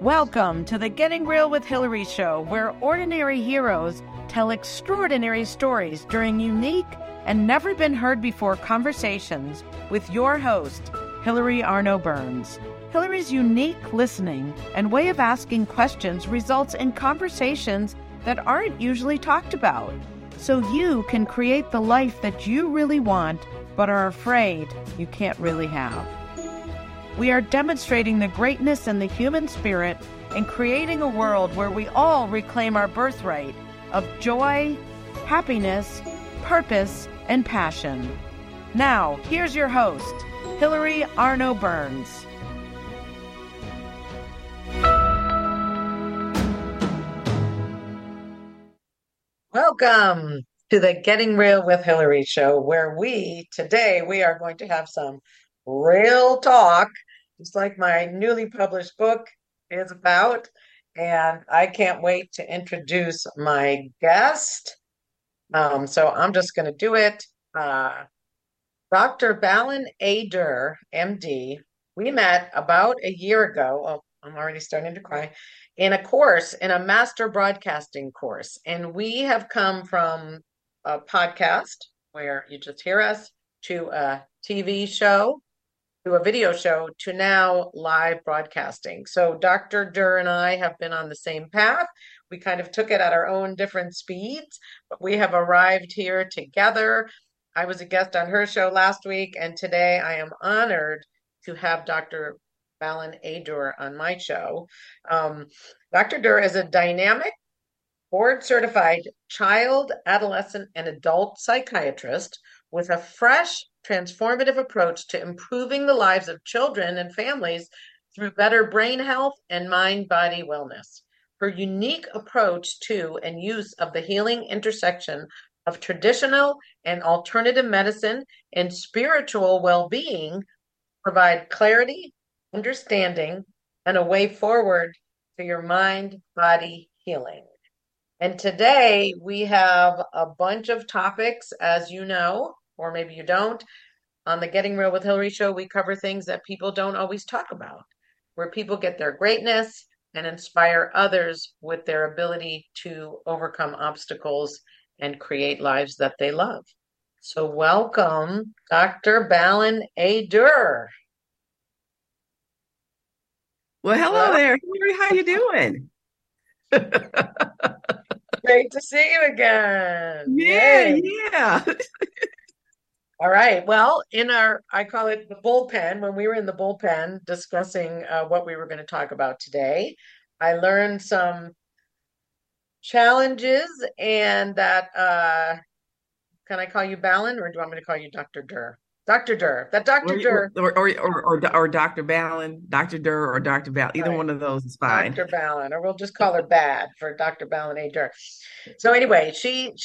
Welcome to the Getting Real with Hillary show, where ordinary heroes tell extraordinary stories during unique and never been heard before conversations with your host, Hillary Arno Burns. Hillary's unique listening and way of asking questions results in conversations that aren't usually talked about, so you can create the life that you really want but are afraid you can't really have. We are demonstrating the greatness in the human spirit and creating a world where we all reclaim our birthright of joy, happiness, purpose, and passion. Now, here's your host, Hillary Arno Burns. Welcome to the Getting Real with Hillary show, where today we are going to have some real talk, just like my newly published book is about. And I can't wait to introduce my guest. So I'm just going to do it. Dr. Balan A. Dur, MD. We met about a year ago. Oh, I'm already starting to cry. In a master broadcasting course. And we have come from a podcast where you just hear us to a TV show, to a video show, to now live broadcasting. So Dr. Dur and I have been on the same path. We kind of took it at our own different speeds, but we have arrived here together. I was a guest on her show last week, and today I am honored to have Dr. Balan A. Dur on my show. Dr. Dur is a dynamic, board-certified child, adolescent, and adult psychiatrist with a fresh, transformative approach to improving the lives of children and families through better brain health and mind-body wellness. Her unique approach to and use of the healing intersection of traditional and alternative medicine and spiritual well-being provide clarity, understanding, and a way forward to your mind-body healing. And today we have a bunch of topics, as you know, or maybe you don't. On the Getting Real with Hillary show, we cover things that people don't always talk about, where people get their greatness and inspire others with their ability to overcome obstacles and create lives that they love. So welcome, Dr. Balan A. Dur. Well, hello there, Hillary. How you doing? Great to see you again. Yeah, Yay. yeah. All right. Well, I call it the bullpen, when we were in the bullpen discussing what we were going to talk about today, I learned some challenges and that, can I call you Balan, or do you want me to call you Dr. Dur? Dr. Dur, that Dr. Dur. Or Dr. Balan, Dr. Dur, or Dr. Balan. Either Right. one of those is fine. Dr. Balan, or we'll just call her Bad for Dr. Balan A. Dur. So anyway,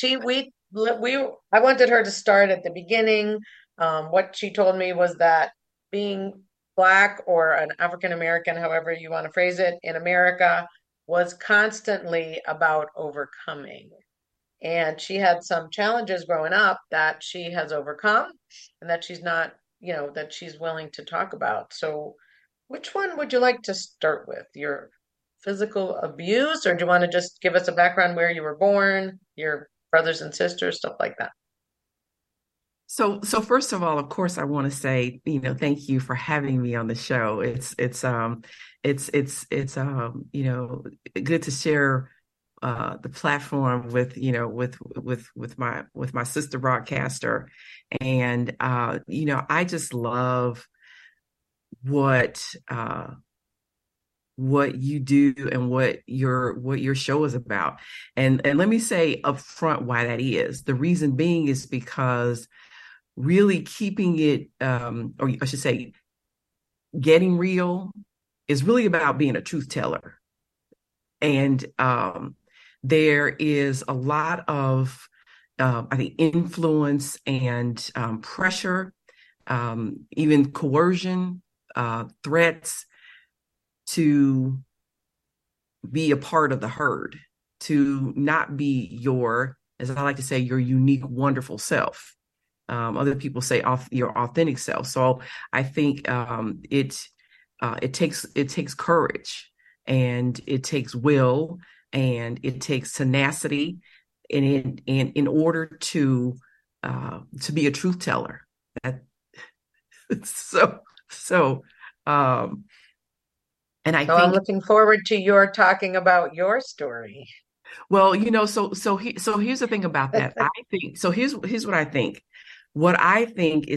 I wanted her to start at the beginning. What she told me was that being Black or an African American, however you want to phrase it, in America was constantly about overcoming. And she had some challenges growing up that she has overcome and that she's not, that she's willing to talk about. So which one would you like to start with? Your physical abuse, or do you want to just give us a background where you were born, your brothers and sisters, stuff like that? So first of all, of course, I want to say, thank you for having me on the show. It's good to share the platform with my sister broadcaster, and I just love what you do and what your show is about. And let me say up front why that is. The reason being is because really keeping it, or I should say, getting real is really about being a truth teller. And there is a lot of, I think, influence and pressure, even coercion, threats to be a part of the herd, to not be your, as I like to say, your unique, wonderful self. Other people say your authentic self. So I think it takes courage, and it takes will, and it takes tenacity in order to be a truth teller. That, so so um and I So I'm think, looking forward to your talking about your story. well, so here's the thing about that. I think so. Here's what I think. What I think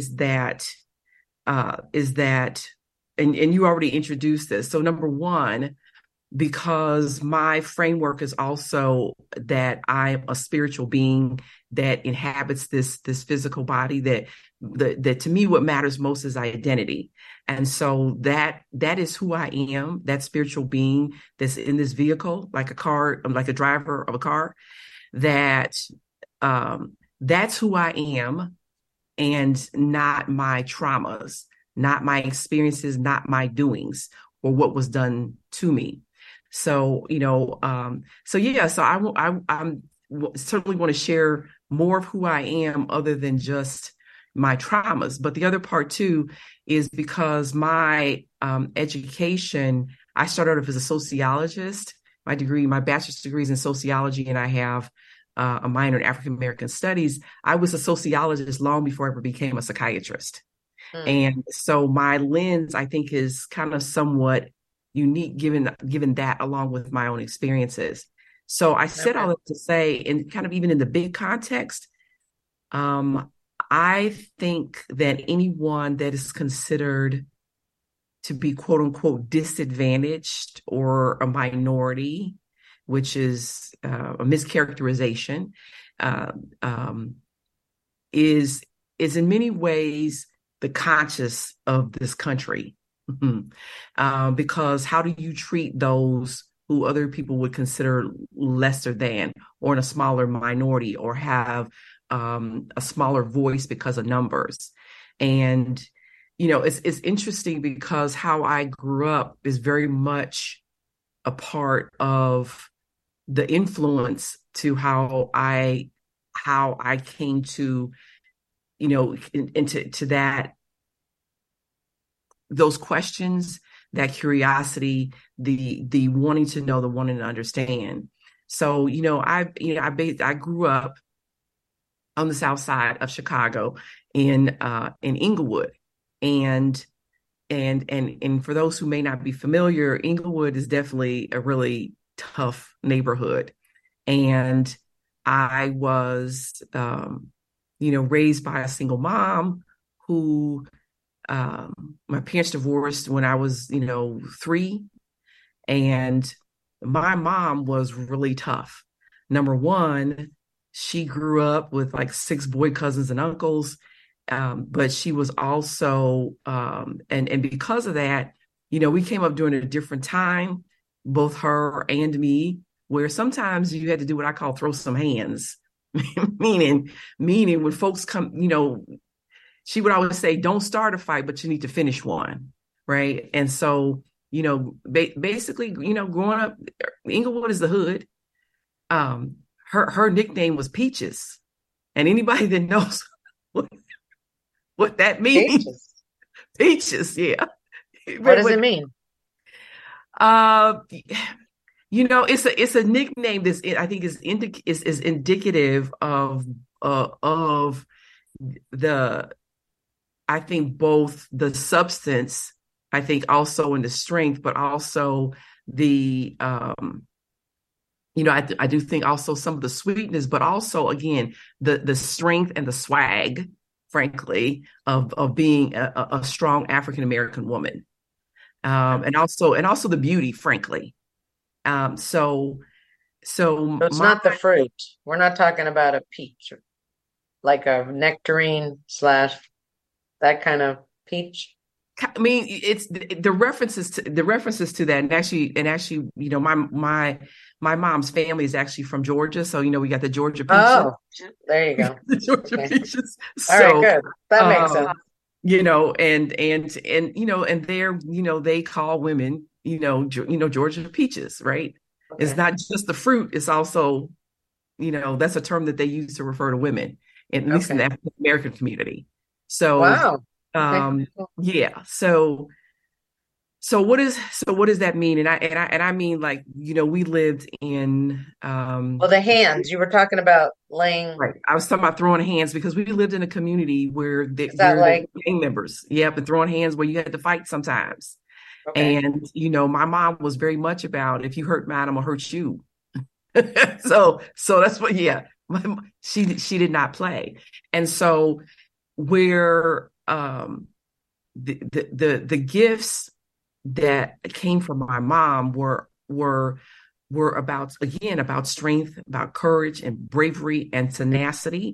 is that, and you already introduced this. So number one, because my framework is also that I'm a spiritual being that inhabits this physical body, that to me what matters most is identity. And so that is who I am, that spiritual being that's in this vehicle, like a car, like a driver of a car, that that's who I am, and not my traumas, not my experiences, not my doings, or what was done to me. So, so yeah, so I'm certainly want to share more of who I am other than just my traumas. But the other part too is because my education, I started off as a sociologist. My bachelor's degree is in sociology, and I have a minor in African American studies. I was a sociologist long before I ever became a psychiatrist. Hmm. And so my lens, I think, is kind of somewhat unique given that, along with my own experiences. So I said Okay. all that to say, and kind of even in the big context, um, I think that anyone that is considered to be quote unquote disadvantaged or a minority, which is a mischaracterization, uh, um, is in many ways the conscience of this country. Because how do you treat those who other people would consider lesser than, or in a smaller minority, or have a smaller voice because of numbers? And it's interesting because how I grew up is very much a part of the influence to how I came to, into to that, those questions, that curiosity, the wanting to know, the wanting to understand. So, I grew up on the south side of Chicago in Inglewood. And and for those who may not be familiar, Inglewood is definitely a really tough neighborhood. And I was raised by a single mom who, my parents divorced when I was, 3. And my mom was really tough. Number one, she grew up with like 6 boy cousins and uncles. But she was also, and because of that, we came up during a different time, both her and me, where sometimes you had to do what I call throw some hands, meaning, when folks come, she would always say, don't start a fight, but you need to finish one. Right. And so, basically, growing up, Inglewood is the hood. Um, her nickname was Peaches. And anybody that knows what that means, Peaches. Peaches, yeah. What does it mean? Uh, it's a nickname that's, I think, is indicative of the, I think, both the substance, I think also in the strength, but also the I do think also some of the sweetness, but also again the strength and the swag, frankly, of being a strong African American woman, and also the beauty, frankly. So So it's my not the fruit. We're not talking about a peach, like a nectarine slash that kind of peach. I mean, it's the references to that, and actually, my mom's family is actually from Georgia, so we got the Georgia peaches, Oh, there you go. the Georgia Okay. peaches. All right, So, good. That makes um, sense. and they're, they call women, Georgia peaches, right? It's Okay. not just the fruit; it's also, that's a term that they use to refer to women, at least in the Okay. African American community. So, Wow. Okay. um, yeah, so So what does that mean? And I mean, like, we lived in Well, the hands, you were talking about laying, right. I was talking about throwing hands because we lived in a community is that where there like, were gang members. Yep, and throwing hands where you had to fight sometimes. okay. And my mom was very much about, if you hurt me, I'm gonna hurt you. So that's what, yeah. She did not play. And so where the gifts that came from my mom were about, again, about strength, about courage and bravery and tenacity.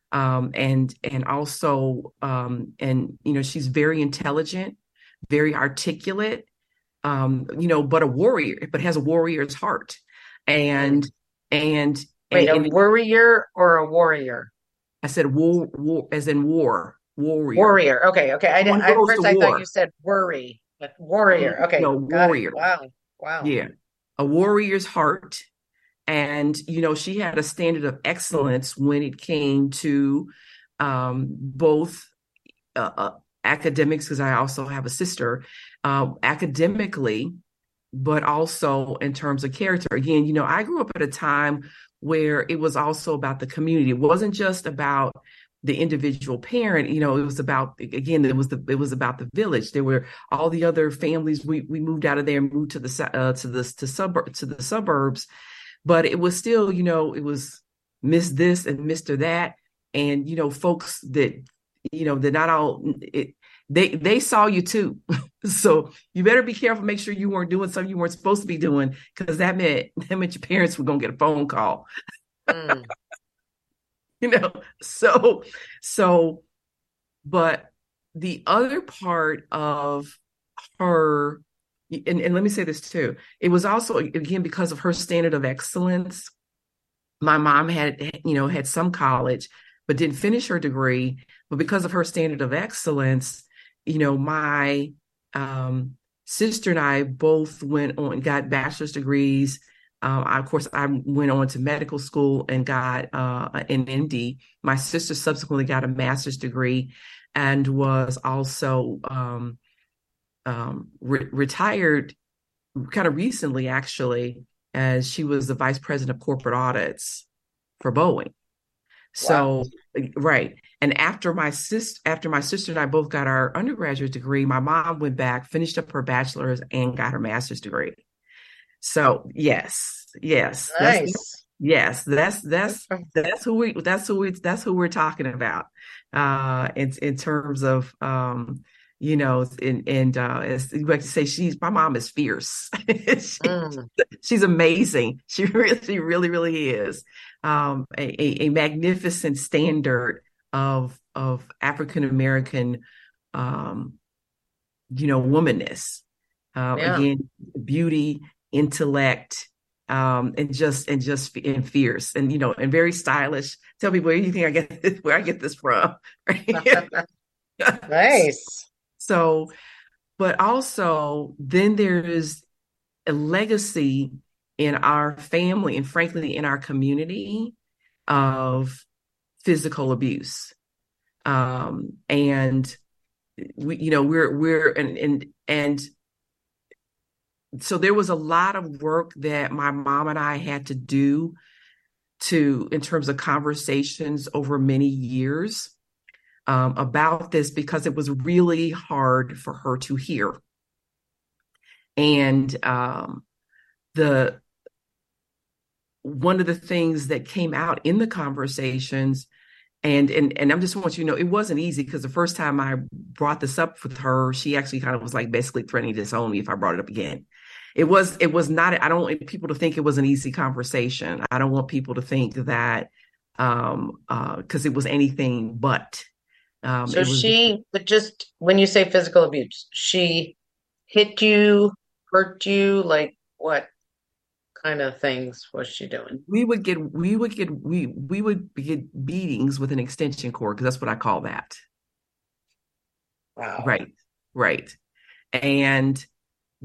And also and she's very intelligent, very articulate, but a warrior, but has a warrior's heart. Mm. And and Wait, a and worrier or a warrior? I said war as in warrior. Warrior. Okay, okay. I did, Someone at goes to first I thought you war. said worry, but warrior. Okay, No, got it. warrior. Wow. Wow. Yeah. A warrior's heart. And, she had a standard of excellence when it came to both academics, because I also have a sister, academically, but also in terms of character. Again, I grew up at a time where it was also about the community. It wasn't just about the individual parent. It was about, again, it was about the village. There were all the other families. We moved out of there and moved to the suburbs, but it was still, it was Miss this and Mr. that. And, folks that, they're not all it, they saw you too. So you better be careful, make sure you weren't doing something you weren't supposed to be doing, because that meant your parents were gonna get a phone call. Mm. you know. So but the other part of her, and let me say this too, it was also, again, because of her standard of excellence. My mom had some college but didn't finish her degree, but because of her standard of excellence, my sister and I both went on and got bachelor's degrees. Of course, I went on to medical school and got an MD. My sister subsequently got a master's degree and was also retired kind of recently, actually, as she was the vice president of corporate audits for Boeing. Wow. So, right. And after my sister and I both got our undergraduate degree, my mom went back, finished up her bachelor's, and got her master's degree. So, yes, yes, Nice. that's who we're talking about. In terms of as you like to say, my mom is fierce. Mm. She's amazing. She really is. A magnificent standard of African American womanness. Yeah. Again, beauty, intellect, and fierce, and very stylish. Tell me, where do you think where I get this from? Right? Nice. So, but also then there's a legacy in our family and frankly in our community of physical abuse. And we're and so there was a lot of work that my mom and I had to do in terms of conversations over many years about this, because it was really hard for her to hear. And the one of the things that came out in the conversations, and I'm just want you to know, it wasn't easy, because the first time I brought this up with her, she actually kind of was like basically threatening to disown me if I brought it up again. It was not, I don't want people to think it was an easy conversation. I don't want people to think that because it was anything but. So It was but just when you say physical abuse, she hit you, hurt you, like what kind of things was she doing? we would get beatings with an extension cord, because that's what I call that. Wow. Right, right. And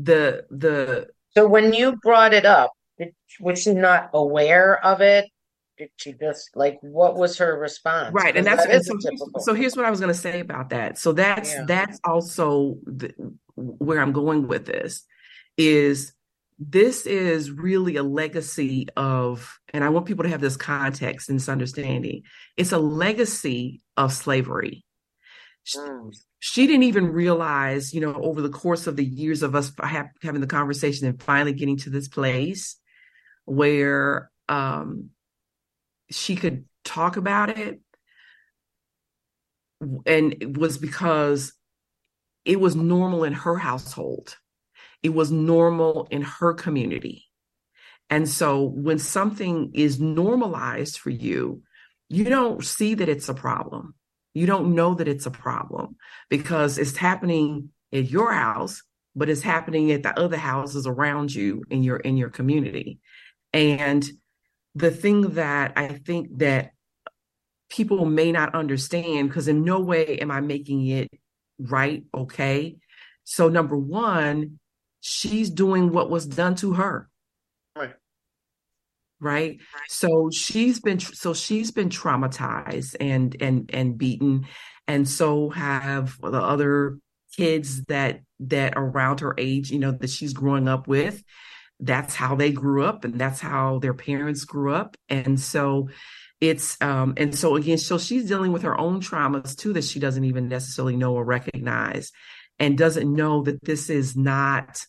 the So when you brought it up, was she not aware of it? did she just like what was her response? Right. And Because that's, that and is so a typical. here's what I was going to say about that. So Yeah. that's also where I'm going with this is this is really a legacy of, and I want people to have this context and this understanding. It's a legacy of slavery. Mm. She didn't even realize, over the course of the years of us having the conversation and finally getting to this place where she could talk about it, and it was because it was normal in her household. It was normal in her community. And so when something is normalized for you, you don't see that it's a problem. You don't know that it's a problem because it's happening at your house, but it's happening at the other houses around you in your community. And the thing that I think that people may not understand, because in no way am I making it right, okay? So number one, she's doing what was done to her, Right. right? So she's been traumatized and beaten, and so have the other kids that around her age, that she's growing up with. That's how they grew up, and that's how their parents grew up. And so and so again, so she's dealing with her own traumas too that she doesn't even necessarily know or recognize, and doesn't know that this is not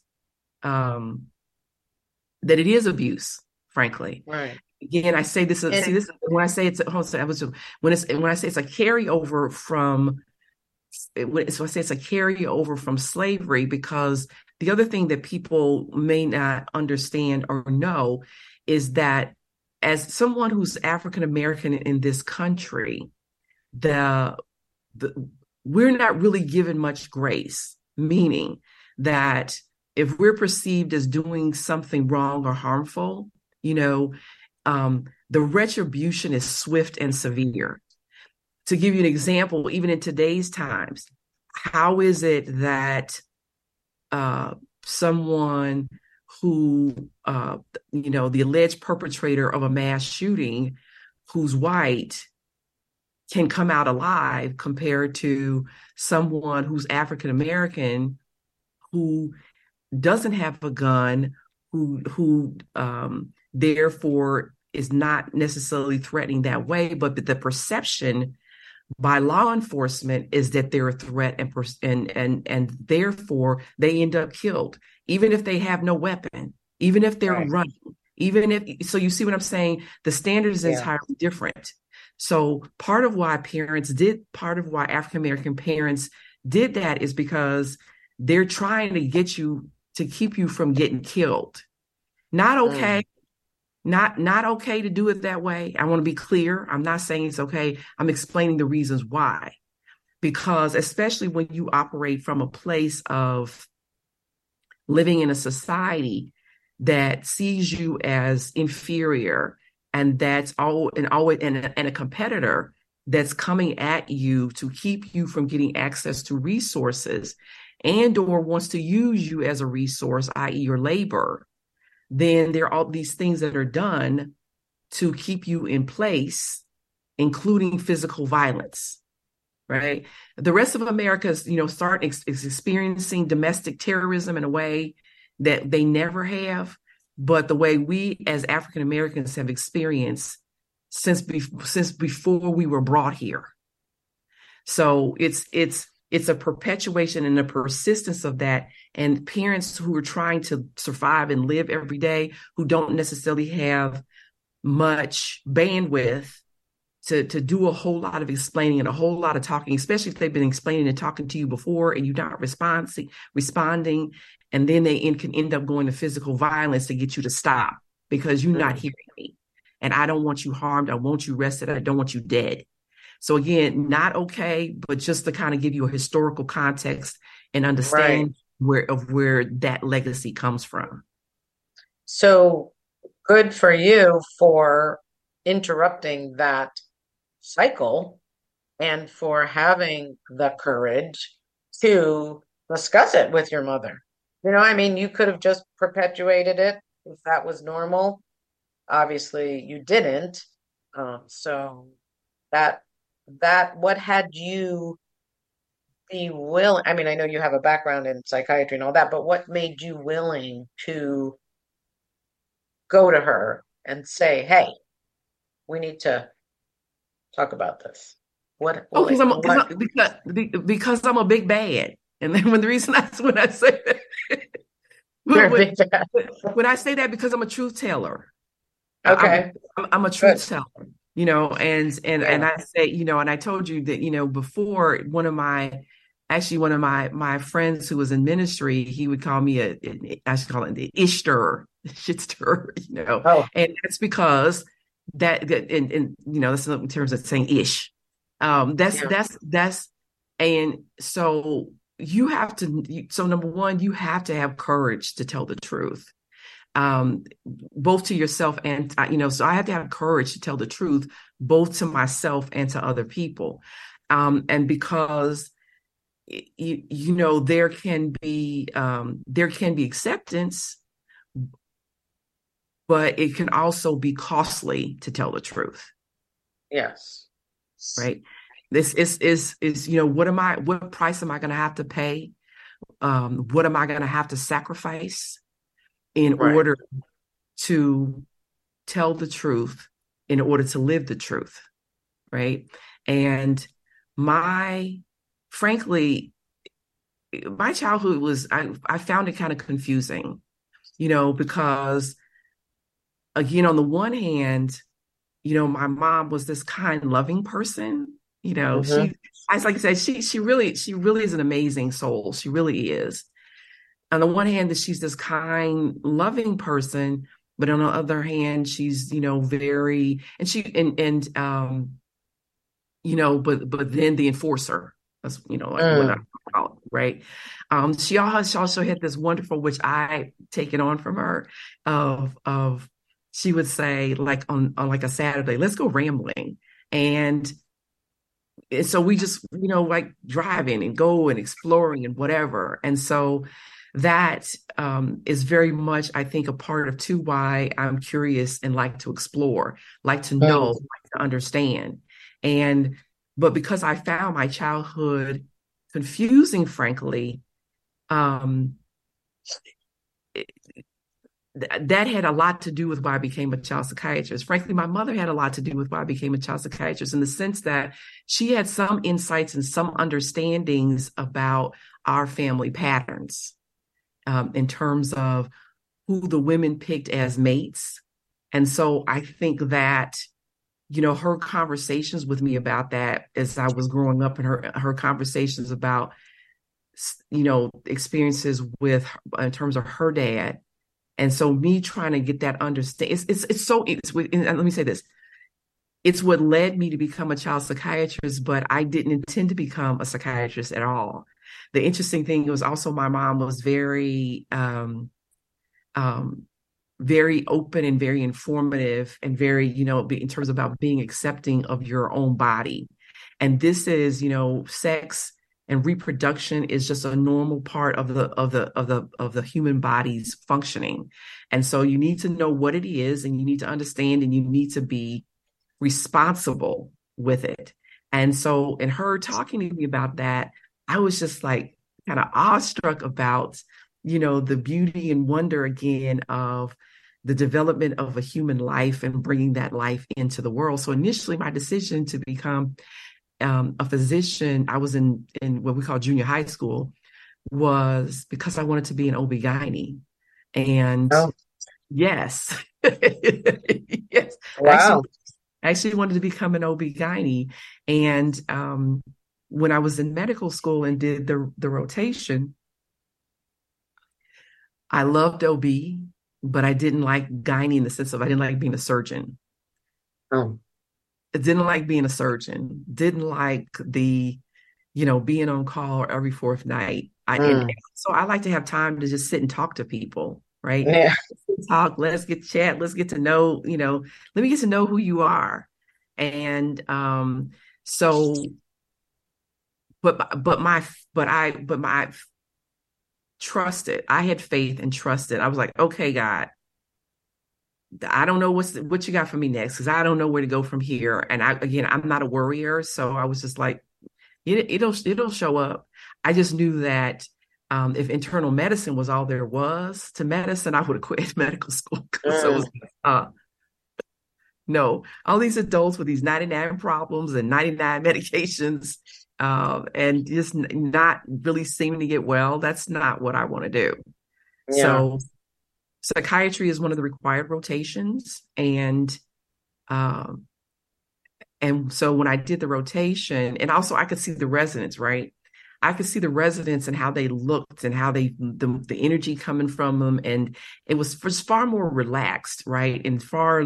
um that it is abuse, frankly. Right. Again, I say this, see And this when I say it's, hold on, when I say it's a carryover from, so I say it's a carryover from slavery, because the other thing that people may not understand or know is that as someone who's African American in this country, the, the we're not really given much grace, meaning that if we're perceived as doing something wrong or harmful, you know, the retribution is swift and severe. To give you an example, even in today's times, how is it that uh, someone who, the alleged perpetrator of a mass shooting who's white can come out alive compared to someone who's African American who doesn't have a gun, who therefore is not necessarily threatening that way, but the perception by law enforcement is that they're a threat, and therefore they end up killed, even if they have no weapon, even if they're right. running, even if, so you see what I'm saying? The standard is Yeah. entirely different. So part of why African American parents did that is because they're trying to get you to keep you from getting killed. Not okay. Mm. Not okay to do it that way. I want to be clear. I'm not saying it's okay. I'm explaining the reasons why. Because especially when you operate from a place of living in a society that sees you as inferior, and that's always and a competitor that's coming at you to keep you from getting access to resources, and or wants to use you as a resource, i.e. your labor, then there are all these things that are done to keep you in place, including physical violence, right? The rest of America is, is experiencing domestic terrorism in a way that they never have, but the way we as African Americans have experienced since before we were brought here. So it's a perpetuation and a persistence of that. And parents who are trying to survive and live every day, who don't necessarily have much bandwidth to do a whole lot of explaining and a whole lot of talking, especially if they've been explaining and talking to you before and you're not responding, and then can end up going to physical violence to get you to stop because you're not Mm. hearing me. And I don't want you harmed. I want you rested. I don't want you dead. So again, not okay, but just to kind of give you a historical context and Right. understand where that legacy comes from. So good for you for interrupting that cycle and for having the courage to discuss it with your mother. I mean, you could have just perpetuated it if that was normal. Obviously, you didn't. So that what had you be willing? I mean, I know you have a background in psychiatry and all that, but what made you willing to go to her and say, "Hey, we need to talk about this"? Oh, What? because I'm a big bad. And then when the reason when I say that, You're a when, big fan. when I say that, because I'm a truth teller. Okay, I'm a good. truth teller, you know, and Yeah. I say, you know, and I told you that, you know, before one of my friends who was in ministry, he would call me I should call it the ishter, shit stir, you know, Oh, and that's because and you know, that's in terms of saying ish. yeah. That's and so you have to, so number one, you have to have courage to tell the truth, both to yourself and you know, so I have to have courage to tell the truth both to myself and to other people, and because you know, there can be acceptance, but it can also be costly to tell the truth, Yes. right? This is you know, what price am I going to have to pay, what am I going to have to sacrifice in Right. order to tell the truth, in order to live the truth, right? And my, frankly, my childhood was, I found it kind of confusing, you know, because again, on the one hand, you know, my mom was this kind, loving person. You know, Mm-hmm. like I said, she really is an amazing soul. She really is. On the one hand, that she's this kind, loving person, but on the other hand, she's, you know, very, and you know, but then the enforcer, that's, you know, like what I Mm. call it, right? She also had this wonderful, which I taken on from her, of she would say, like on like a Saturday, let's go rambling. And so we just, you know, like driving and go and exploring and whatever. And so that is very much, I think, a part of too why I'm curious and like to explore, like to know, Mm. like to understand. And but because I found my childhood confusing, frankly, um, that had a lot to do with why I became a child psychiatrist. Frankly, my mother had a lot to do with why I became a child psychiatrist, in the sense that she had some insights and some understandings about our family patterns, in terms of who the women picked as mates. And so I think that, you know, her conversations with me about that as I was growing up, and her conversations about, you know, experiences with, in terms of her dad. And so me trying to get that understand, and let me say this, it's what led me to become a child psychiatrist, but I didn't intend to become a psychiatrist at all. The interesting thing was also my mom was um, very open and very informative and very, you know, in terms about being accepting of your own body. And this is, you know, sex and reproduction is just a normal part of the human body's functioning. And so you need to know what it is, and you need to understand, and you need to be responsible with it. And so in her talking to me about that, I was just like kind of awestruck about, you know, the beauty and wonder again of the development of a human life and bringing that life into the world. So initially, my decision to become a physician, I was in what we call junior high school, was because I wanted to be an OB-GYN. And Oh, yes, yes, wow. I actually wanted to become an OB-GYN. And when I was in medical school and did the rotation, I loved OB, but I didn't like gynae in the sense of I didn't like being a surgeon. Oh. I didn't like being a surgeon. Didn't like the, you know, being on call every fourth night. And Mm. so I like to have time to just sit and talk to people, right? Yeah. Talk, let's get chat, let's get to know, you know, let me get to know who you are. And so but my but my trusted, I had faith and trusted. I was like, okay, God, I don't know what you got for me next because I don't know where to go from here. And I'm not a worrier, so I was just like, it'll show up. I just knew that if internal medicine was all there was to medicine, I would have quit medical school because it was Mm, uh, no, all these adults with these 99 problems and 99 medications, and just not really seeming to get well. That's not what I want to do. yeah. So psychiatry is one of the required rotations, um, and so when I did the rotation, and also I could see the residents, right? I could see the residents and how they looked and how the energy coming from them. And it was far more relaxed, right? And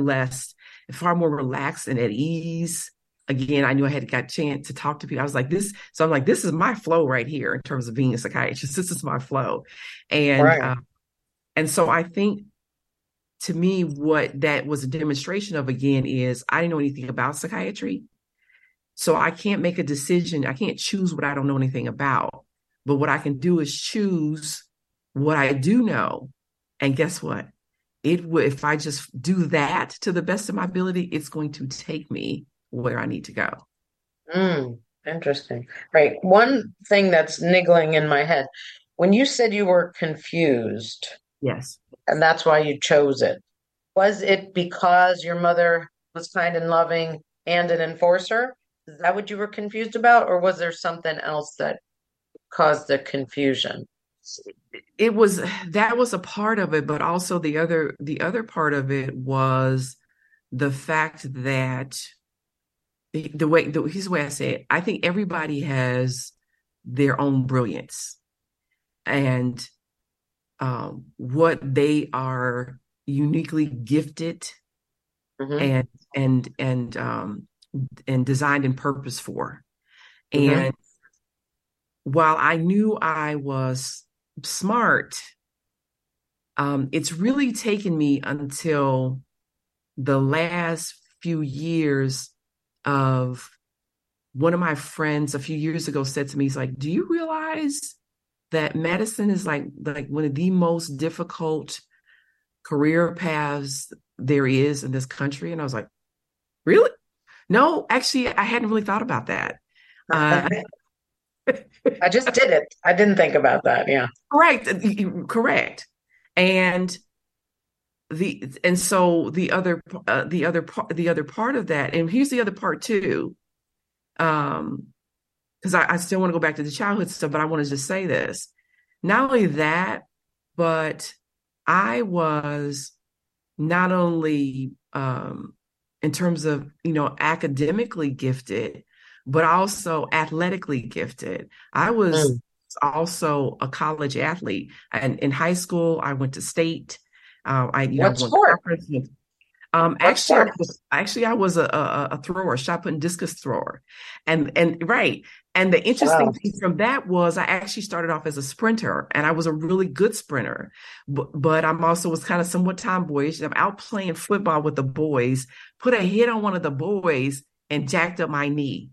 far more relaxed and at ease. Again, I knew I had got a chance to talk to people. I was like, this, so I'm like, this is my flow right here in terms of being a psychiatrist. This is my flow. And Right. and so I think to me, what that was a demonstration of again is I didn't know anything about psychiatry. So I can't make a decision. I can't choose what I don't know anything about. But what I can do is choose what I do know. And guess what? It will, if I just do that to the best of my ability, it's going to take me where I need to go. Mm, interesting. Right. One thing that's niggling in my head, when you said you were confused Yes. and that's why you chose it, was it because your mother was kind and loving and an enforcer? Is that what you were confused about, or was there something else that caused the confusion? It was that was a part of it, but also the other part of it was the fact that here's the way I say it. I think everybody has their own brilliance and what they are uniquely gifted Hmm. and and and um, and designed and purpose for. Hmm. And while I knew I was smart, it's really taken me until the last few years of one of my friends a few years ago said to me, he's like, do you realize that medicine is like one of the most difficult career paths there is in this country? And I was like, really? No, actually, I hadn't really thought about that. Uh, I just did it. I didn't think about that. Yeah. correct, correct. And so the other part of that, and here's the other part too. Um, because I still want to go back to the childhood stuff, but I want to just say this. Not only that, but I was not only in terms of, academically gifted, but also athletically gifted. I was Mm. also a college athlete. And in high school, I went to state. I What won sport? conference. What sport? Actually I was a thrower, shot put and discus thrower, and right. And the interesting Wow. thing from that was I actually started off as a sprinter, and I was a really good sprinter, but I'm also was kind of somewhat tomboyish. I'm out playing football with the boys, put a hit on one of the boys, and jacked up my knee.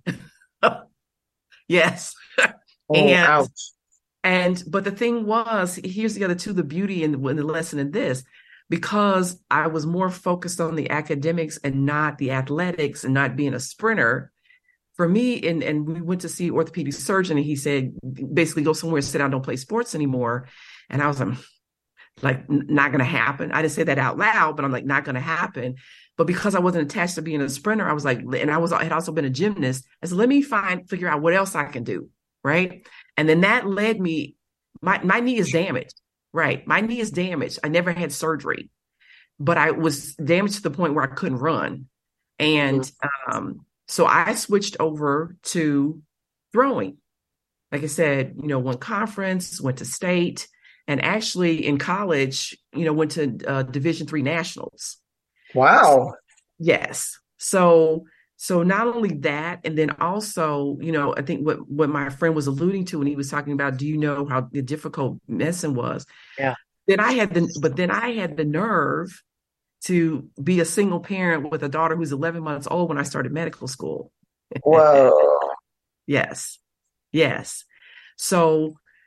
Yes, Oh, and ouch. but the thing was, here's the other two, the beauty and the lesson in this, because I was more focused on the academics and not the athletics and not being a sprinter. For me, and we went to see orthopedic surgeon, and he said, basically go somewhere, sit down, don't play sports anymore. And I was not going to happen. I didn't say that out loud, but I'm like, not going to happen. But because I wasn't attached to being a sprinter, I was like, and I had also been a gymnast. I said, let me figure out what else I can do. Right. And then that led me, my knee is damaged. Right. My knee is damaged. I never had surgery, but I was damaged to the point where I couldn't run. Mhm. And so I switched over to throwing. Like I said, went conference, went to state, and actually in college, went to Division III nationals. Wow. Yes. So not only that, and then also, I think what my friend was alluding to when he was talking about, do you know how difficult medicine was? Yeah. Then I had the nerve to be a single parent with a daughter who's 11 months old when I started medical school. Whoa. Yes. Yes. So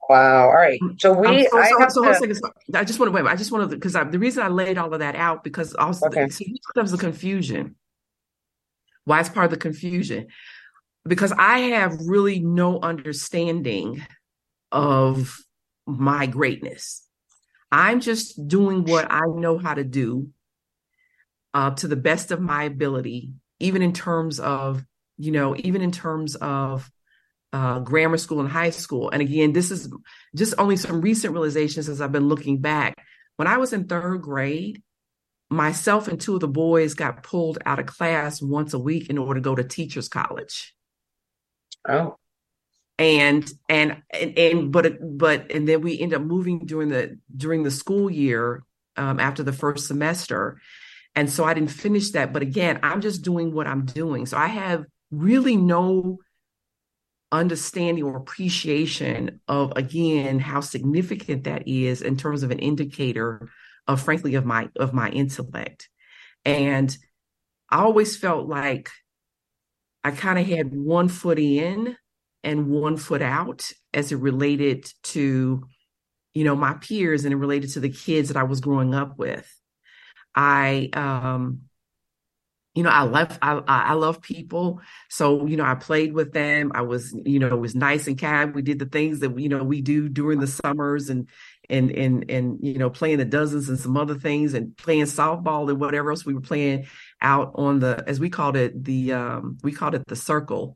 Wow. All right. So I'm so I so have so hold on a to, second. I just want to wait. I just want to because the reason I laid all of that out because also okay. see here comes the confusion. Why it's part of the confusion? Because I have really no understanding of my greatness. I'm just doing what I know how to do to the best of my ability, even in terms of, even in terms of grammar school and high school. And again, this is just only some recent realizations as I've been looking back. When I was in third grade, myself and two of the boys got pulled out of class once a week in order to go to teachers college. Oh, And then we end up moving during the school year after the first semester. And so I didn't finish that. But again, I'm just doing what I'm doing. So I have really no understanding or appreciation of, again, how significant that is in terms of an indicator of, frankly, of my intellect. And I always felt like I kind of had one foot in and one foot out as it related to, my peers and it related to the kids that I was growing up with. I I love people. So, I played with them. I was, it was nice and kind. We did the things that, we do during the summers and playing the dozens and some other things and playing softball and whatever else we were playing out on as we called it, we called it the circle,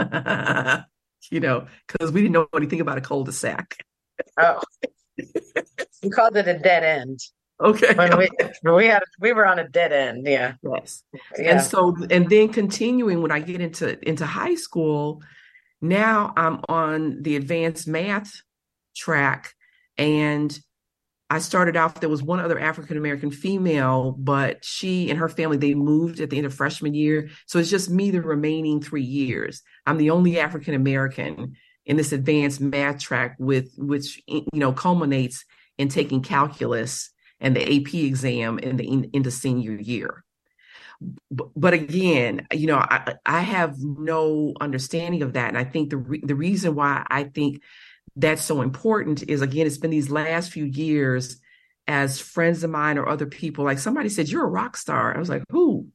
because we didn't know anything about a cul-de-sac. oh, we called it a dead end Okay. when we were on a dead end. Yeah. Yes. And Yeah. so, and then continuing when I get into high school, now I'm on the advanced math track. And I started off, there was one other African American female, but she and her family, they moved at the end of freshman year. So it's just me the remaining 3 years. I'm the only African American in this advanced math track which culminates in taking calculus and the AP exam in the senior year. But again, I have no understanding of that. And I think the reason why I think that's so important is, again, it's been these last few years as friends of mine or other people, like somebody said, you're a rock star. I was like, who?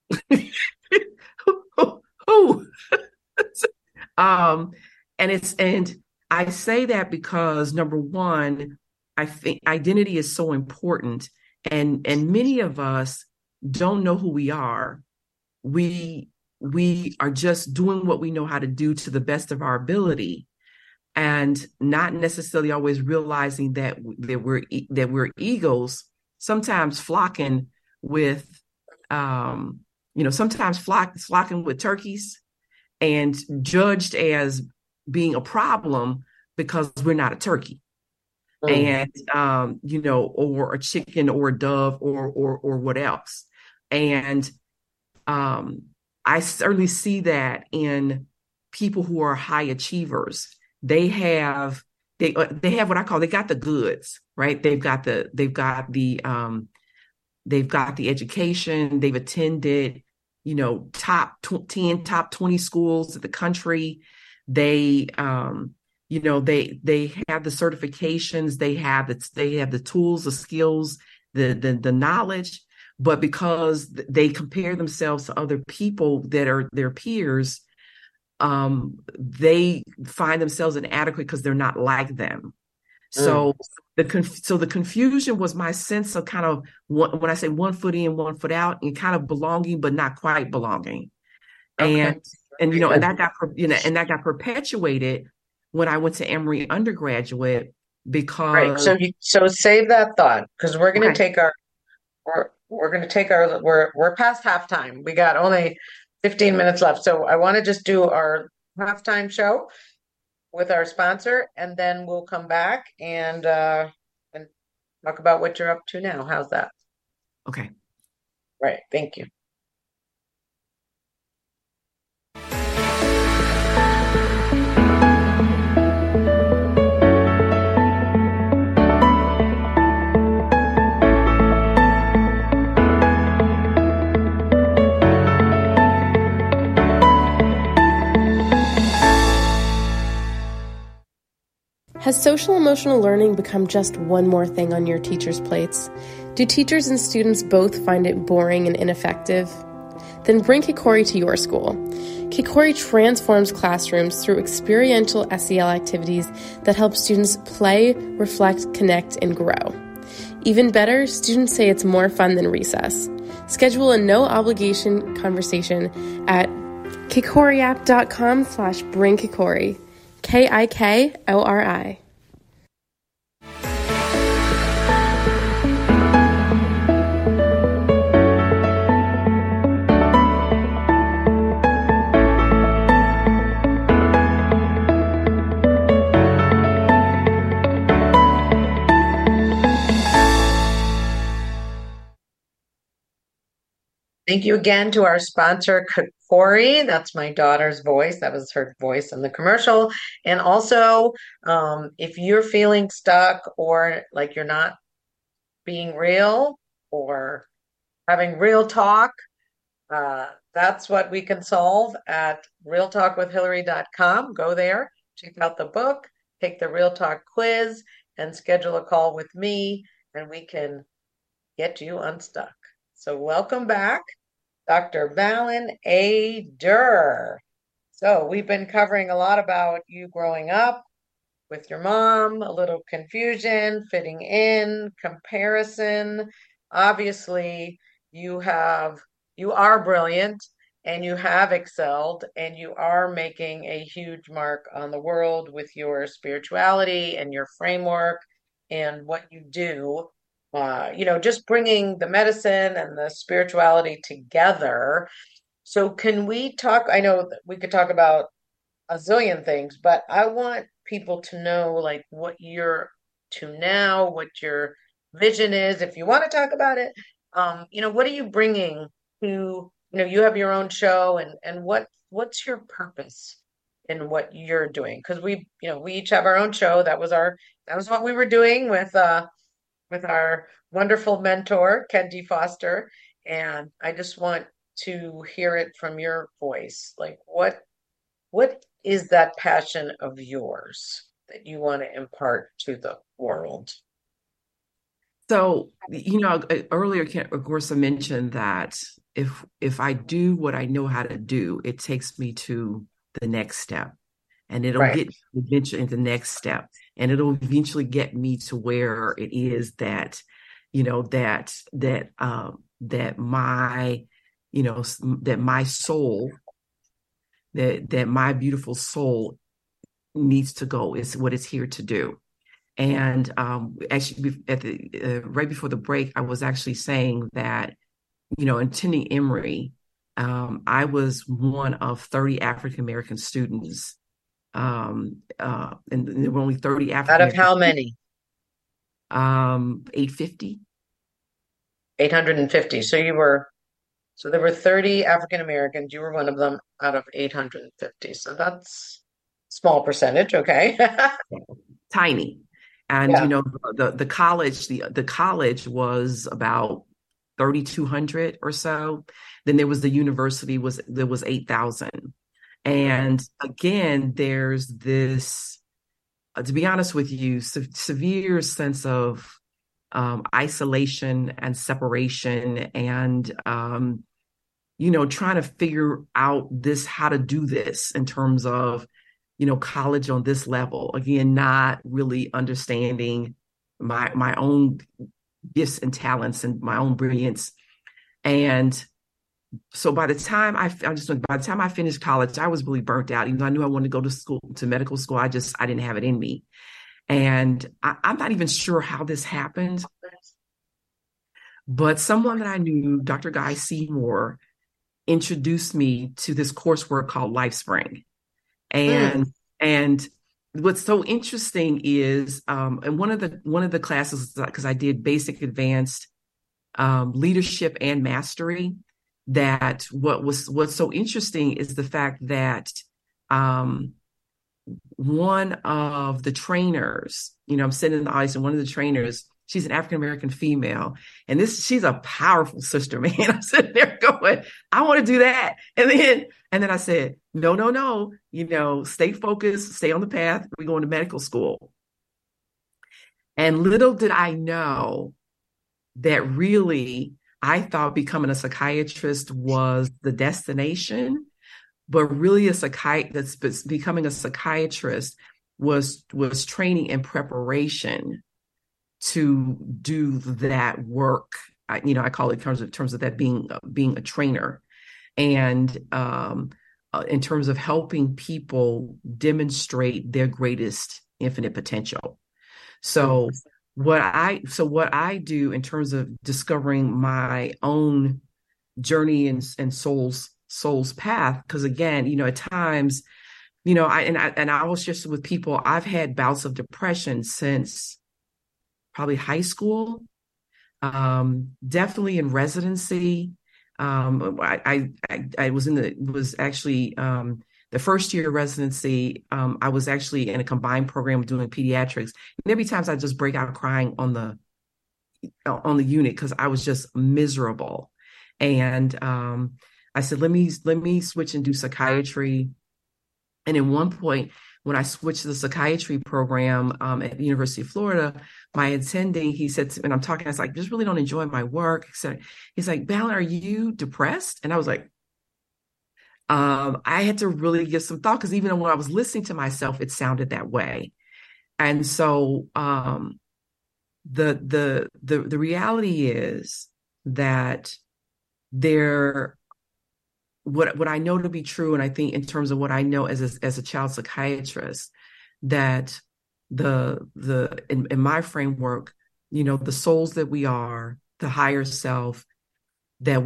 Who? um, and I say that because number one, I think identity is so important. And many of us don't know who we are. We are just doing what we know how to do to the best of our ability, and not necessarily always realizing that we're egos, sometimes flocking with sometimes flocking with turkeys and judged as being a problem because we're not a turkey. Mm. And or a chicken or a dove or what else. And I certainly see that in people who are high achievers. They have what I call, they got the goods, right? They've got the education. They've attended, top 10, top 20 schools in the country. They they have the certifications. They have the tools, the skills, the knowledge. But because they compare themselves to other people that are their peers, they find themselves inadequate because they're not like them. Mm. So the confusion was my sense of kind of when I say one foot in, one foot out, and kind of belonging, but not quite belonging. Okay. And that got perpetuated when I went to Emory undergraduate Right. because So save that thought because okay, we're going to take our we're past halftime. We got only 15 minutes left. So I want to just do our halftime show with our sponsor, and then we'll come back and talk about what you're up to now. How's that? okay. Right. Thank you. Has social emotional learning become just one more thing on your teachers' plates? Do teachers and students both find it boring and ineffective? Then bring Kikori to your school. Kikori transforms classrooms through experiential SEL activities that help students play, reflect, connect, and grow. Even better, students say it's more fun than recess. Schedule a no-obligation conversation at kikoriapp.com/bringkikori. KIKORI. Thank you again to our sponsor, Kikori. That's my daughter's voice. That was her voice in the commercial. And also, if you're feeling stuck or like you're not being real or having real talk, that's what we can solve at realtalkwithhillary.com. Go there, check out the book, take the Real Talk quiz, and schedule a call with me, and we can get you unstuck. So welcome back, Dr. Valen A. Durr. So we've been covering a lot about you growing up with your mom, a little confusion, fitting in, comparison. Obviously, you are brilliant and you have excelled and you are making a huge mark on the world with your spirituality and your framework and what you do. Just bringing the medicine and the spirituality together. So can we talk? I know that we could talk about a zillion things, but I want people to know like what you're to now, what your vision is. If you want to talk about it, what are you bringing to, you have your own show and what's your purpose in what you're doing? Because we each have our own show. That was what we were doing with our wonderful mentor, Ken D. Foster. And I just want to hear it from your voice. Like what is that passion of yours that you want to impart to the world? So, earlier, of course, I mentioned that if I do what I know how to do, it takes me to the next step, and it'll Right. get eventually into the next step, and it'll eventually get me to where it is that, that my, that my soul, that my beautiful soul needs to go is what it's here to do. And actually, at the right before the break, I was actually saying that, attending Emory, I was one of 30 African American students, and there were only 30 Out of African how many? 850. 850. So there were 30 African Americans. You were one of them out of 850. So that's small percentage, okay? Tiny. And Yeah. the college was about 3,200 or so. Then there was the university there was 8,000. And again, there's this, to be honest with you, severe sense of isolation and separation and trying to figure out how to do this in terms of college on this level. Again, not really understanding my own gifts and talents and my own brilliance. And so by the time I finished college, I was really burnt out. Even though I knew I wanted to go to medical school, I didn't have it in me. And I'm not even sure how this happened, but someone that I knew, Dr. Guy Seymour, introduced me to this coursework called LifeSpring. And what's so interesting is, and one of the classes, because I did basic, advanced, leadership and mastery, that what's so interesting is the fact that, one of the trainers, I'm sitting in the audience, and one of the trainers, she's an African American female, and she's a powerful sister, man. I'm sitting there going, I want to do that. And then I said, no, stay focused, stay on the path. We're going to medical school. And little did I know that really I thought becoming a psychiatrist was the destination, but really that's becoming a psychiatrist was training and preparation to do that work. I call it in terms of that being a trainer, and in terms of helping people demonstrate their greatest infinite potential. So what I do in terms of discovering my own journey and soul's path, because again, at times, I was just with people. I've had bouts of depression since probably high school, definitely in residency. I was actually the first year of residency. I was actually in a combined program doing pediatrics, and there'd be times I just break out crying on the unit because I was just miserable. And I said, let me switch and do psychiatry. And at one point, when I switched to the psychiatry program at the University of Florida, my attending, he said, and I'm talking, I was like, just really don't enjoy my work, etc. He's like, Balin, are you depressed? And I was like, I had to really give some thought because even when I was listening to myself, it sounded that way. And so the reality is that there what I know to be true, and I think in terms of what I know as a child psychiatrist, that in my framework, the souls that we are, the higher self that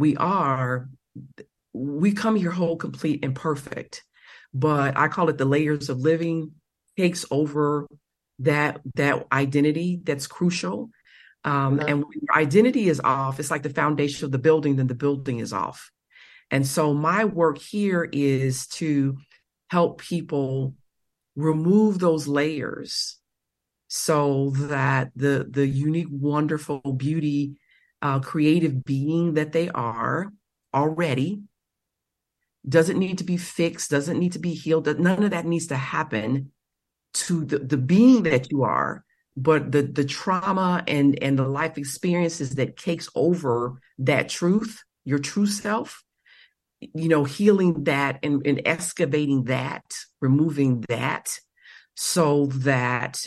we come here whole, complete, and perfect. But I call it the layers of living takes over that identity that's crucial. And when your identity is off, it's like the foundation of the building, then the building is off. And so my work here is to help people remove those layers so that the unique, wonderful, beauty, creative being that they are already doesn't need to be fixed, doesn't need to be healed. None of that needs to happen to the being that you are, but the trauma and the life experiences that takes over that truth, your true self, healing that and excavating that, removing that, so that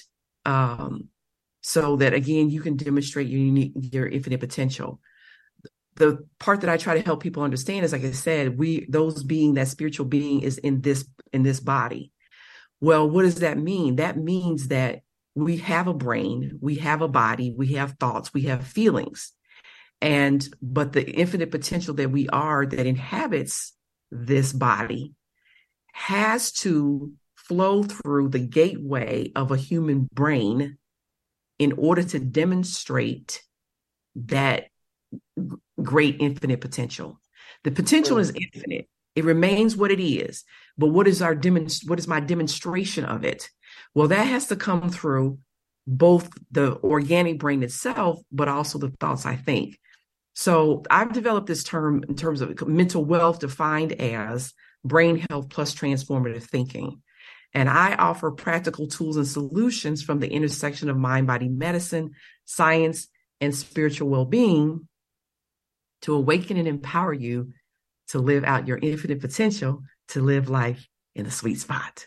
again you can demonstrate your infinite potential. The part that I try to help people understand is, like I said, that spiritual being is in this body. Well, what does that mean? That means that we have a brain, we have a body, we have thoughts, we have feelings. But the infinite potential that we are, that inhabits this body, has to flow through the gateway of a human brain in order to demonstrate that great infinite potential. The potential is infinite. It remains what it is. But what is my demonstration of it? Well, that has to come through both the organic brain itself, but also the thoughts I think. So I've developed this term in terms of mental wealth, defined as brain health plus transformative thinking. And I offer practical tools and solutions from the intersection of mind-body medicine, science, and spiritual well-being to awaken and empower you to live out your infinite potential, to live life in the sweet spot.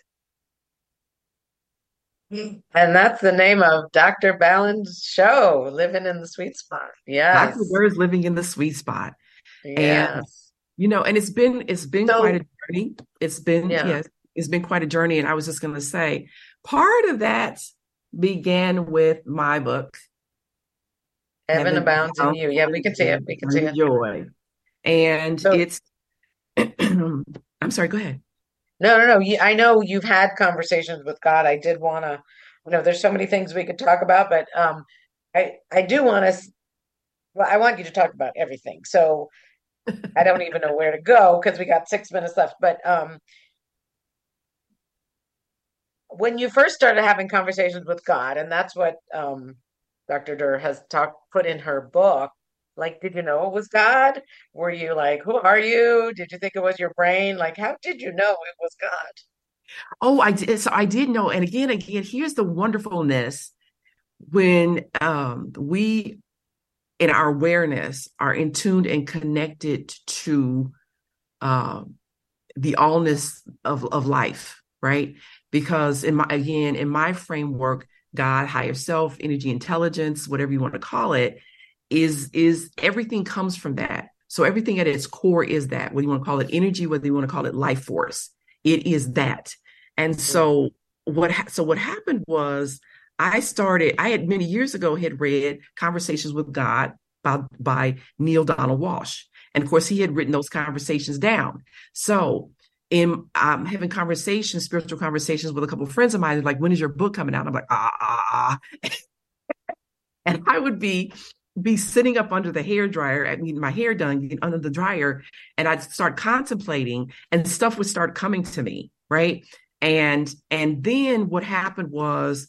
And that's the name of Dr. Balin's show, Living in the Sweet Spot. Yes. Dr. Bird's Living in the Sweet Spot. Yes. And it's been quite a journey. It's been quite a journey. And I was just going to say, part of that began with my book, Heaven Abounds in You. Yeah, we can see it. We can see it. Joy. And it's, I'm sorry, go ahead. No. I know you've had conversations with God. I did want to, there's so many things we could talk about, but I do want to, well, I want you to talk about everything. So I don't even know where to go because we got 6 minutes left. But when you first started having conversations with God, and that's what Dr. Durr has put in her book, like, did you know it was God? Were you like, who are you? Did you think it was your brain? Like, how did you know it was God? Oh, I did. So I did know. And again, here's the wonderfulness. when we in our awareness are in tuned and connected to the allness of life, right? Because in my framework, God, higher self, energy, intelligence, whatever you want to call it, is everything comes from that. So everything at its core is that, whether you want to call it energy, whether you want to call it life force, it is that. And so what happened was I had many years ago had read Conversations with God by Neale Donald Walsch. And of course, he had written those conversations down. So in having spiritual conversations with a couple of friends of mine, they're like, when is your book coming out? I'm like, and I would be sitting up under the hair dryer, getting my hair done, under the dryer, and I'd start contemplating, and stuff would start coming to me, right? And then what happened was,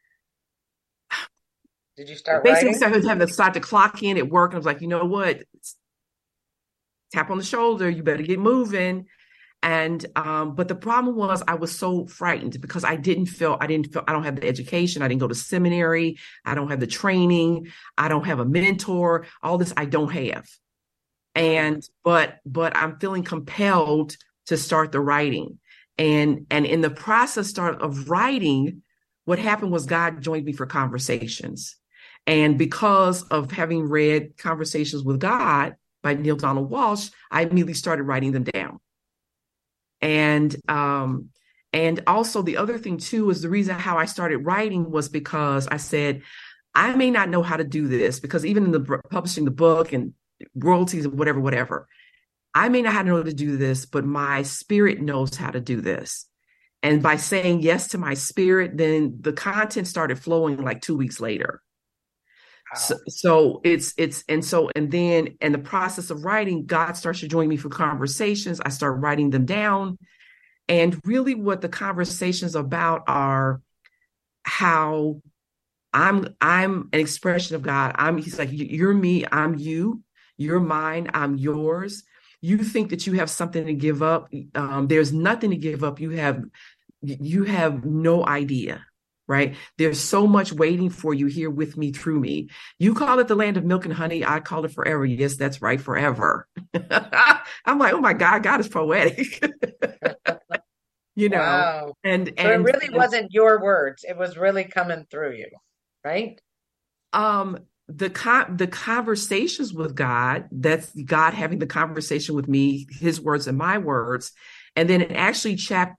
did you start basically writing? I was having to start to clock in at work, and I was like, you know what? Tap on the shoulder, you better get moving. And but the problem was I was so frightened because I don't have the education. I didn't go to seminary. I don't have the training. I don't have a mentor. All this I don't have. And but I'm feeling compelled to start the writing. And in the process of writing, what happened was God joined me for conversations. And because of having read Conversations with God by Neale Donald Walsch, I immediately started writing them down. And also the other thing too is the reason how I started writing was because I said, I may not know how to do this, because even in the publishing the book and royalties and whatever, I may not know how to do this, but my spirit knows how to do this. And by saying yes to my spirit, then the content started flowing like 2 weeks later. Wow. So then in the process of writing, God starts to join me for conversations. I start writing them down. And really what the conversations about are how I'm an expression of God. He's like, you're me, I'm you, you're mine, I'm yours. You think that you have something to give up. There's nothing to give up. You have no idea. Right? There's so much waiting for you here with me, through me. You call it the land of milk and honey. I call it forever. Yes, that's right. Forever. I'm like, oh my God, God is poetic. Wow. And so it really wasn't your words. It was really coming through you, right? The conversations with God, that's God having the conversation with me, his words and my words. And then actually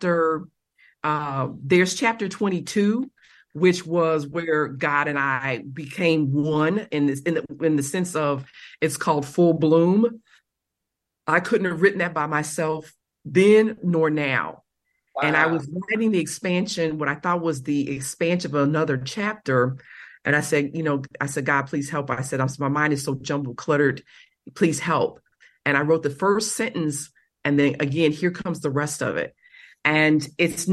there's chapter 22, which was where God and I became one in the sense of, it's called Full Bloom. I couldn't have written that by myself then nor now. Wow. And I was writing the expansion, what I thought was the expansion of another chapter. And I said, God, please help. I said, my mind is so jumbled, cluttered. Please help. And I wrote the first sentence. And then again, here comes the rest of it. And it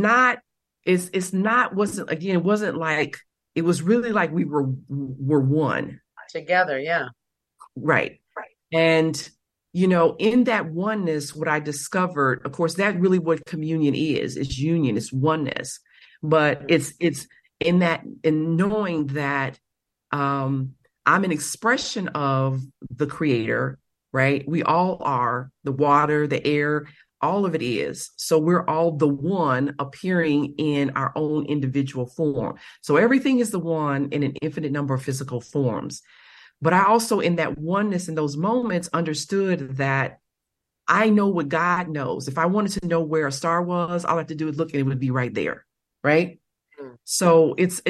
was really like we were one together. Yeah. Right. And, in that oneness, what I discovered, of course, that really what communion is, it's union, it's oneness, but it's in knowing that, I'm an expression of the Creator, right? We all are, the water, the air, all of it is. So we're all the one appearing in our own individual form. So everything is the one in an infinite number of physical forms. But I also, in that oneness, in those moments, understood that I know what God knows. If I wanted to know where a star was, all I have to do is look and it would be right there. Right. So it's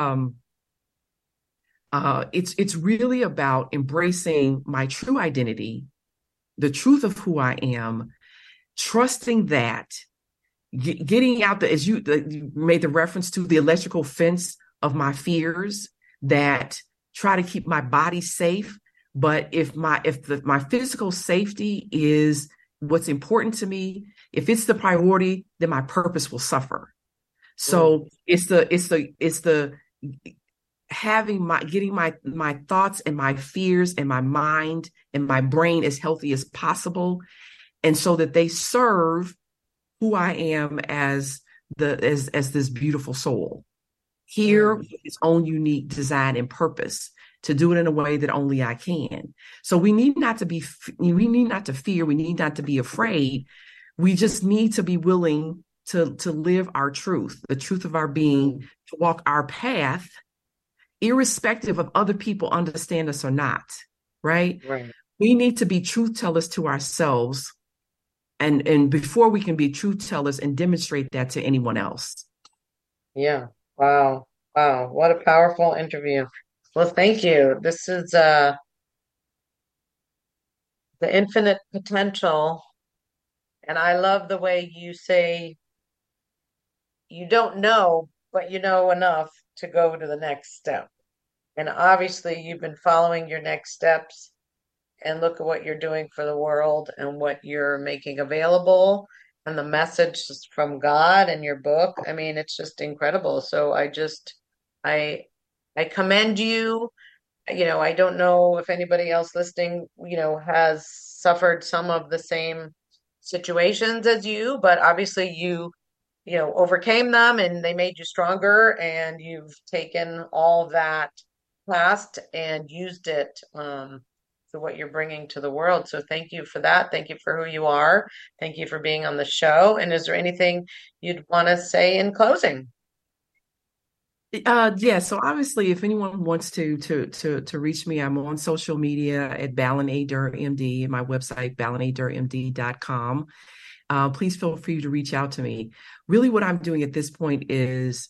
really about embracing my true identity, the truth of who I am, trusting that, getting out as you made the reference to, the electrical fence of my fears that try to keep my body safe. But if my physical safety is what's important to me, if it's the priority, then my purpose will suffer. So it's the getting my thoughts and my fears and my mind and my brain as healthy as possible. And so that they serve who I am as this beautiful soul. here with his own unique design and purpose to do it in a way that only I can. So we need not to fear. We need not to be afraid. We just need to be willing to live our truth, the truth of our being, to walk our path, irrespective of other people understand us or not, right? Right. We need to be truth tellers to ourselves, and before we can be truth tellers and demonstrate that to anyone else. Yeah. Wow. Wow. What a powerful interview. Well, thank you. This is the infinite potential. And I love the way you say you don't know, but you know enough to go to the next step. And obviously, you've been following your next steps, and look at what you're doing for the world and what you're making available and the message from God and your book. I mean, it's just incredible. So I commend you. You know, I don't know if anybody else listening, you know, has suffered some of the same situations as you, but obviously you know, overcame them and they made you stronger, and you've taken all that past and used it for what you're bringing to the world. So thank you for that. Thank you for who you are. Thank you for being on the show. And is there anything you'd want to say in closing? Yeah, so obviously, if anyone wants to reach me, I'm on social media at Ballin A. Durr MD, and my website, ballinadurmd.com. Please feel free to reach out to me. Really, what I'm doing at this point is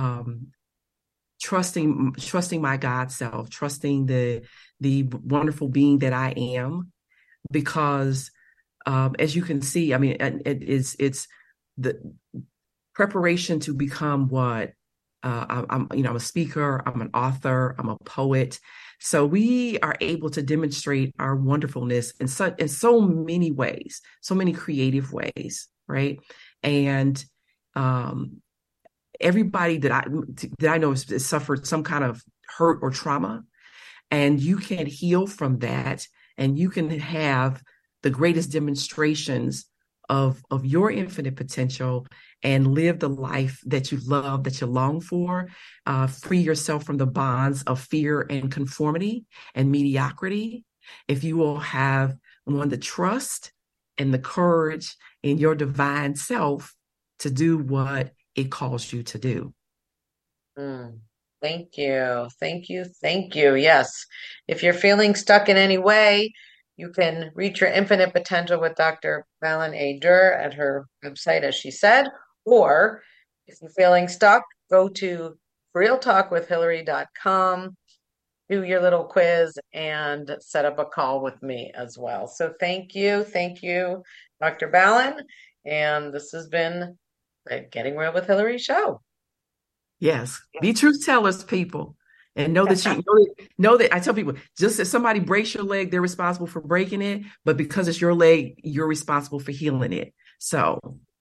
trusting my God self, trusting the wonderful being that I am, because as you can see, I mean, it's the preparation to become what. I'm a speaker, I'm an author, I'm a poet. So we are able to demonstrate our wonderfulness in so many ways, so many creative ways, right? And everybody that I know has suffered some kind of hurt or trauma, and you can heal from that, and you can have the greatest demonstrations of your infinite potential and live the life that you love, that you long for. Free yourself from the bonds of fear and conformity and mediocrity. If you will have the trust and the courage in your divine self to do what it calls you to do. Thank you. Thank you. Thank you. Yes. If you're feeling stuck in any way, you can reach your infinite potential with Dr. Ballin A. Durr at her website, as she said. Or if you're feeling stuck, go to realtalkwithhillary.com, do your little quiz, and set up a call with me as well. So thank you. Thank you, Dr. Ballin. And this has been the Getting Real with Hillary show. Yes. Be truth tellers, people. And know that know that I tell people, just as somebody breaks your leg, they're responsible for breaking it. But because it's your leg, you're responsible for healing it. So,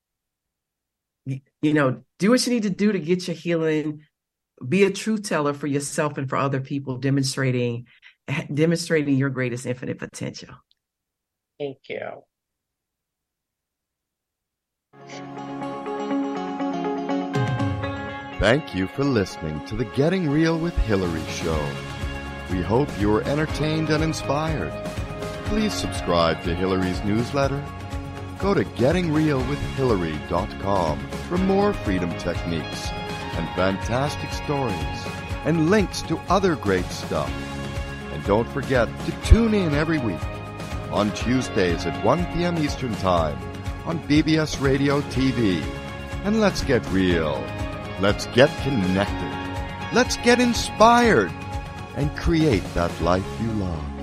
you know, do what you need to do to get your healing. Be a truth teller for yourself and for other people, demonstrating your greatest infinite potential. Thank you. Thank you for listening to the Getting Real with Hillary show. We hope you were entertained and inspired. Please subscribe to Hillary's newsletter. Go to gettingrealwithhillary.com for more freedom techniques and fantastic stories and links to other great stuff. And don't forget to tune in every week on Tuesdays at 1 p.m. Eastern Time on BBS Radio TV. And let's get real. Let's get connected. Let's get inspired and create that life you love.